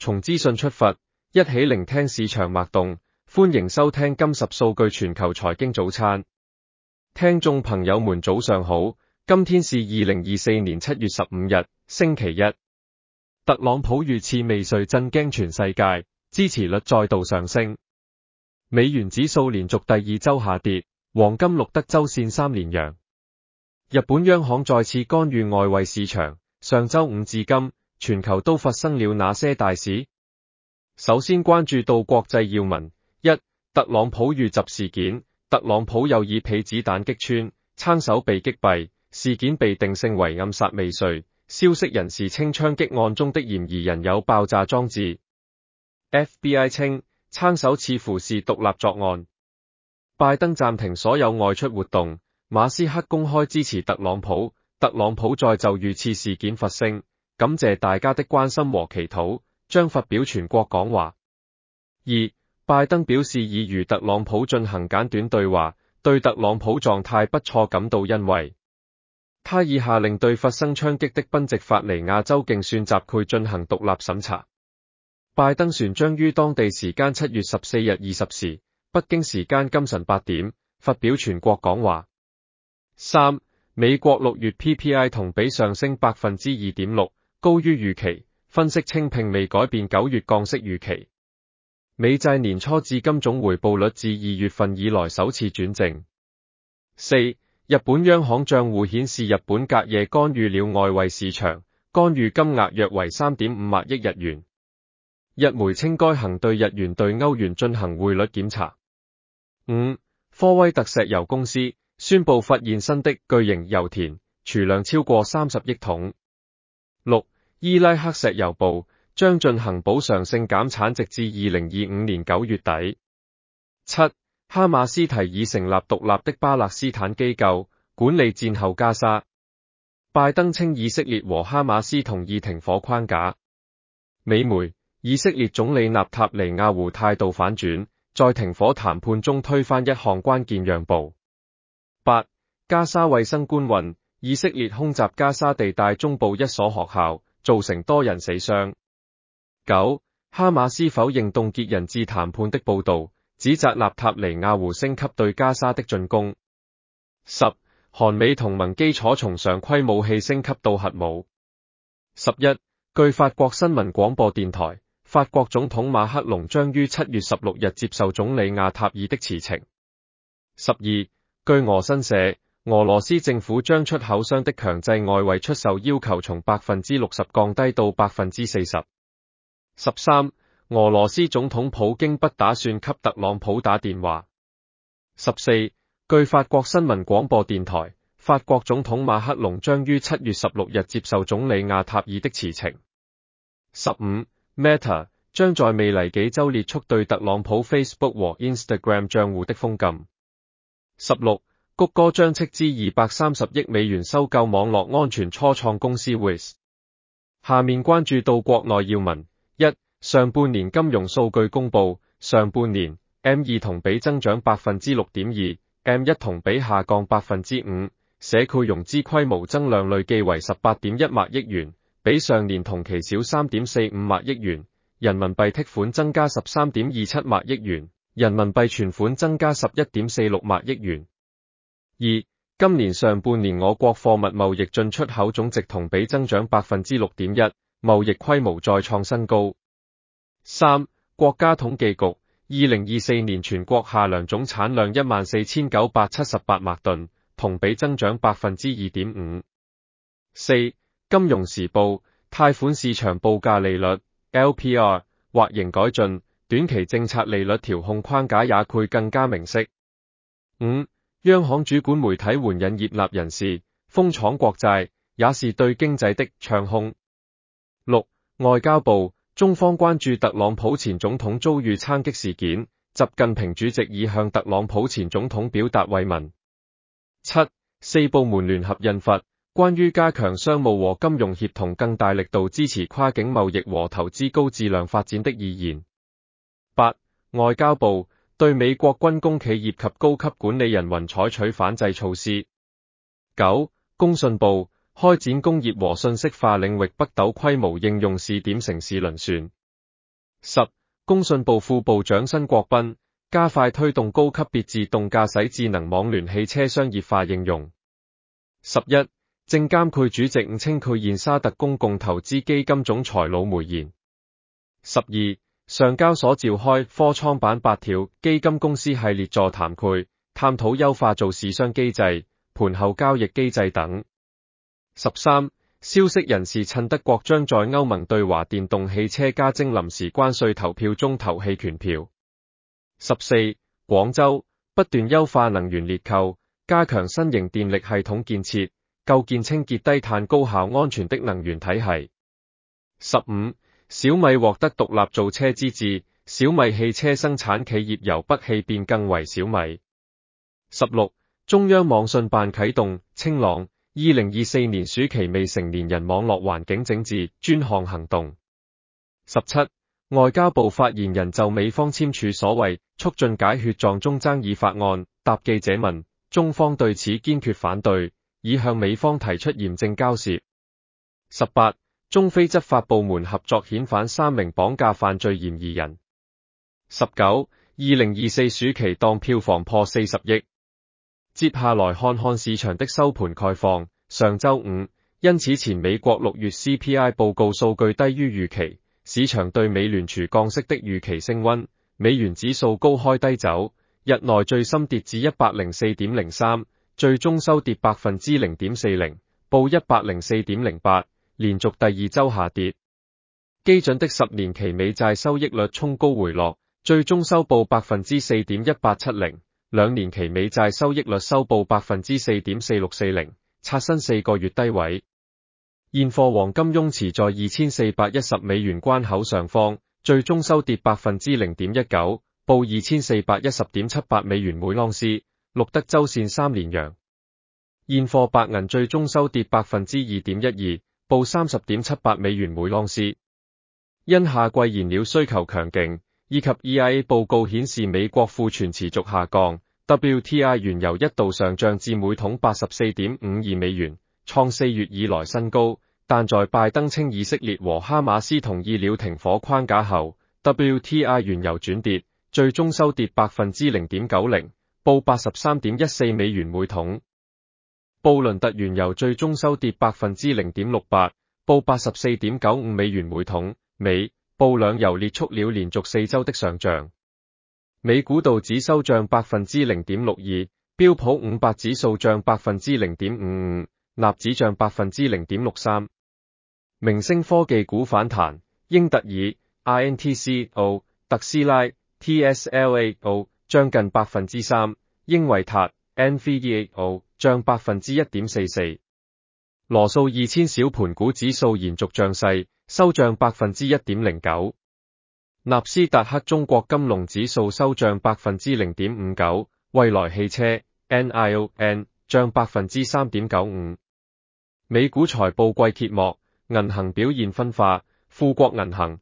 從資訊出發，一起聆聽市場脈動。歡迎收聽今十數據全球財經早餐。聽眾朋友們早上好，今天是2024年7月15日，星期一。特朗普遇刺未遂震驚全世界，支持率再度上升。美元指數連續第二周下跌，黃金錄得周線3連陽。日本央行再次干預外圍市場，上周五至今，全球都發生了哪些大事？首先關注到國際要聞。一、特朗普遇襲事件，特朗普又以被子彈擊穿，撐手被擊斃，事件被定性為暗殺未遂。消息人士稱槍擊案中的嫌疑人有爆炸裝置。FBI 稱槍手似乎是獨立作案。拜登暫停所有外出活動，馬斯克公開支持特朗普。特朗普再就遇刺事件發聲，感謝大家的關心和祈禱，將發表全國講話。二、拜登表示已與特朗普進行簡短對話，對特朗普狀態不錯感到欣慰。他已下令對發生槍擊的賓夕法尼亞州競選集會進行獨立審查。拜登船將於當地時間7月14日20時，北京時間今晨8點，發表全國講話。三、美國6月 PPI 同比上升 2.6%， 高於預期，分析稱並未改變9月降息預期。美債年初至今總回報率自2月份以來首次轉正。四、日本央行賬戶顯示日本隔夜干預了外圍市場，干預金額約為 3.58 億日元。日媒稱該行對日元對歐元進行匯率檢查。五、科威特石油公司宣布發現新的巨型油田，儲量超過30億桶。六、伊拉克石油部將進行補償性減產直至2025年9月底。七、哈馬斯提議成立獨立的巴勒斯坦機構，管理戰後加沙。拜登稱以色列和哈馬斯同意停火框架。美媒，以色列總理納塔尼亞胡態度反轉，在停火談判中推翻一項關鍵讓步。八、加沙衛生官員，以色列空襲加沙地帶中部一所學校，造成多人死傷。九、哈馬斯否認凍結人質談判的報道，指責納塔尼亞胡升級對加沙的進攻。十、韓美同盟基礎從常規武器升級到核武。11、據法國新聞廣播電台，法國總統馬克龍將於7月16日接受總理亞塔爾的辭呈。12、據俄新社，俄羅斯政府將出口商的強制外匯出售要求從 60% 降低到 40%。13、俄羅斯總統普京不打算給特朗普打電話。14、據法國新聞廣播電台，法國總統馬克龍將於7月16日接受總理亞塔爾的辭呈。15、Meta 將在未來幾週列速對特朗普 Facebook 和 Instagram 賬戶的封禁。16、谷歌將斥資230億美元收購網絡安全初創公司 Wiz。下面關注到國內要聞。一、上半年金融數據公布，上半年 M2 同比增長 6.2%，M1 同比下降 5%， 社區融資規模增量累計為 18.1 萬億元，比上年同期少 3.45 萬億元，人民幣剔款增加 13.27 萬億元，人民幣存款增加 11.46 萬億元。二、今年上半年我國貨物貿易進出口總值同比增長 6.1%， 貿易規模再創新高。三、國家統計局2024年全國夏糧總產量 14,978 萬噸，同比增長 2.5%。四、金融時報，貸款市場報價利率 LPR 或仍改進，短期政策利率調控框架也會更加明晰。五、央行主管媒體援引業內人士，瘋闖國債也是對經濟的唱空。六、外交部，中方關注特朗普前總統遭遇槍擊事件，習近平主席已向特朗普前總統表達慰問。七、四部門聯合印發關於加強商務和金融協同更大力度支持跨境貿易和投資高質量發展的意見。八、外交部對美國軍工企業及高級管理人員採取反制措施。九、工信部開展工業和信息化領域北斗規模應用試點城市輪選。 10. 工信部副部長申國彬加快推動高級別自動駕駛智能網聯汽車商業化應用。11. 證監會主席伍清佩現沙特公共投資基金總裁魯梅言。12. 上交所召開科創板8條基金公司系列座談會，探討優化做市商機制、盤後交易機制等。13. 消息人士趁德國將在歐盟對華電動汽車加徵臨時關稅投票中投棄權票。14. 廣州不斷優化能源列購，加強新型電力系統建設，構建清潔低碳高效安全的能源體系。15. 小米獲得獨立造車資質，小米汽車生產企業由不棄變更為小米。16. 中央網信辦啟動清朗2024年暑期未成年人網絡環境整治專項行動。17. 外交部發言人就美方簽署所謂促進解血狀中爭議法案答記者問，中方對此堅決反對，已向美方提出嚴正交涉。18. 中非執法部門合作遣返3名綁架犯罪嫌疑人。19. 2024暑期檔票房破40億。接下來看看市場的收盤概況。上周五，因此前美國6月 CPI 報告數據低於預期，市場對美聯儲降息的預期升溫，美元指數高開低走，日內最深跌至 104.03， 最終收跌 0.40%， 報 104.08， 連續第二周下跌。基準的10年期美債收益率衝高回落，最終收報 4.1870， 兩年期美債收益率收報 4.4640， 刷新4個月低位。現貨黃金雍持在2410美元關口上方，最終收跌 0.19%， 報 2410.78美元每盎司，錄得周線3連陽。現貨白銀最終收跌 2.12%， 報 30.78美元每盎司。因夏季燃料需求強勁，以及 EIA 報告顯示美國庫存持續下降， WTI 原油一度上漲至每桶 84.52 美元，創4月以來新高，但在拜登稱以色列和哈馬斯同意了停火框架後， WTI 原油轉跌，最終收跌 0.90%， 報 83.14 美元每桶。布倫特原油最終收跌 0.68%， 報 84.95 美元每桶。美、布兩油列速了連續4周的上漲。美股道指收漲 0.62%， 標普500指數漲 0.55%， 納指漲 0.63%。明星科技股反彈，英特爾、INTCO、特斯拉、TSLAO 漲近 3%， 英偉達、NVDAO 漲 1.44%。羅素2000小盤股指數延續漲勢，收漲 1.09%。納斯達克中國金龍指數收漲 0.59%， 蔚來汽車 NION 漲 3.95%。美股財報季揭幕，銀行表現分化，富國銀行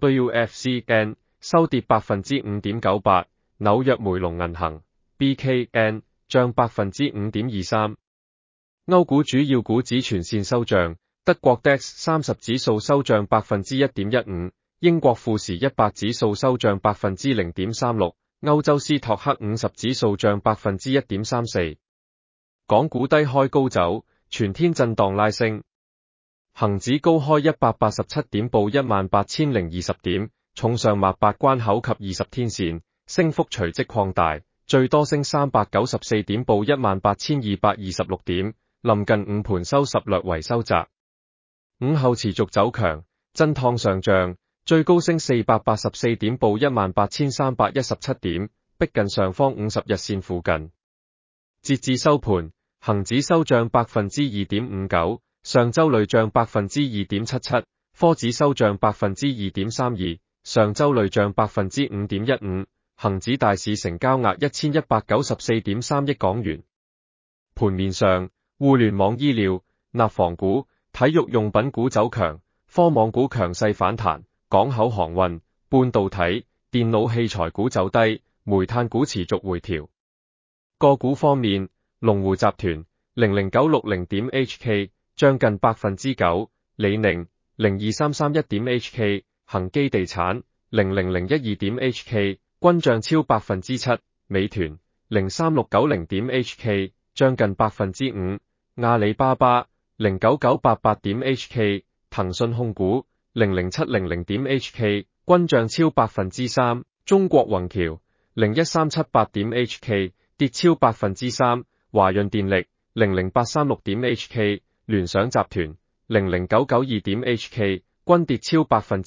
WFCN 收跌 5.98%， 紐約梅隆銀行 BKN 漲 5.23%。歐股主要股指全線收漲，德國 DAX 30指數收漲 1.15%， 英國富時100指數收漲 0.36%， 歐洲斯托克50指數漲 1.34%。港股低開高走，全天震盪拉升，恒指高開187點報 18,020 點，重上擘8關口及20天線，升幅隨即擴大，最多升394點報 18,226 點。臨近午盤收拾略為收窄，午後持續走強，震盪上漲，最高升484點報 18,317 點，逼近上方50日線附近。截至收盤，恒指收漲 2.59%， 上周累漲 2.77%， 科指收漲 2.32%， 上周累漲 5.15%， 恒指大市成交額 1,194.3 億港元。盤面上，互聯網醫療、納房股、體育用品股走強，科網股強勢反彈，港口航運、半導體、電腦器材股走低，煤炭股持續回調。個股方面，龍湖集團 00960.HK 漲近 9%， 李寧 02331.HK， 恒基地產 00012.HK 均漲超7%，美團03690.HK 漲近5%，阿里巴巴09988.HK， 騰訊控股00700.HK 均漲超3%，中國宏橋01378.HK 跌超3%，華潤電力00836.HK， 聯想集團00992.HK 均跌超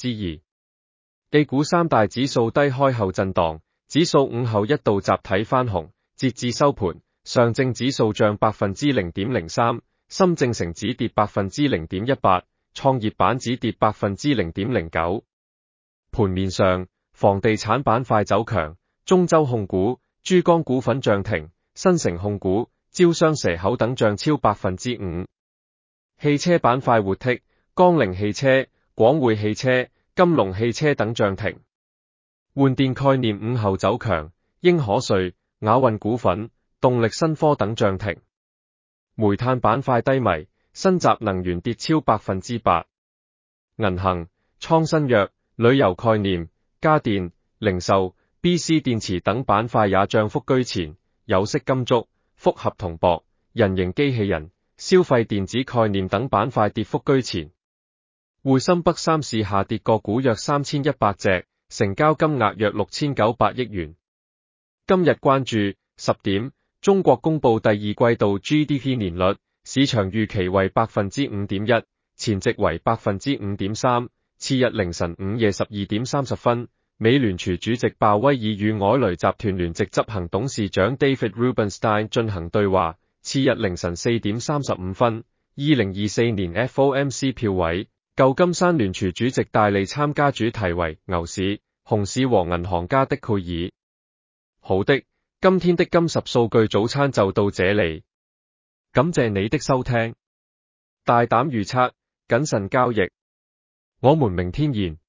2%。A 股三大指數低開後震盪，指數午後一度集體翻紅，截至收盤，上證指數漲0.03%，深證成指跌0.18%，創業板指跌0.09%。盤面上，房地產板塊走強，中州控股、珠江股份漲停，新城控股、招商蛇口等漲超5%。汽車板塊活剔，江鈴汽車、廣匯汽車、金龍汽車等漲停。換電概念午後走強，英可瑞、雅運股份、動力新科等漲停。煤炭板塊低迷，新集能源跌超8%。銀行、創新藥、旅遊概念、家電、零售、BC 電池等板塊也漲幅居前，有色金屬、複合銅箔、人形機器人、消費電子概念等板塊跌幅居前。滙深北三市下跌個股約3100隻，成交金額約6900億元。今日關注10點，中國公布第二季度 GDP 年率，市場預期為 5.1%， 前值為 5.3%。次日凌晨午夜12點30分，美聯儲主席鮑威爾與凱雷集團聯席執行董事長 David Rubenstein 進行對話。次日凌晨4點35分，2024年 FOMC 票委，舊金山聯儲主席戴利參加，主題為牛市、熊市和銀行家的貝爾。好的，今天的金十數據早餐就到這裡，感謝你的收聽。大膽預測，謹慎交易，我們明天見。